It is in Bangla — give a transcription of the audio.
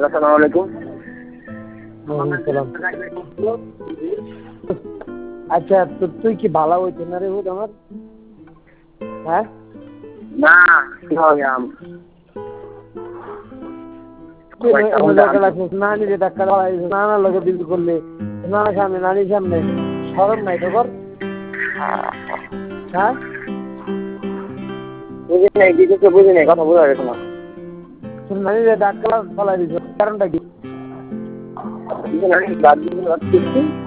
আসসালামু আলাইকুম। আচ্ছা তুই কি ভালো হইতে না রে হুদ আমার? হ্যাঁ না কি হবে নানি রে ডাক্তার নানার লগে বিল করলে নানার সামনে নানির সামনে সরম নাই তো কর। হ্যাঁ বুঝি নাই কিছু বুঝি নাই, কথা বোঝা গেছে না। তোর নানি রে ডাক্তার ফলাই দিছ কারণটা কি? কিছু নাই,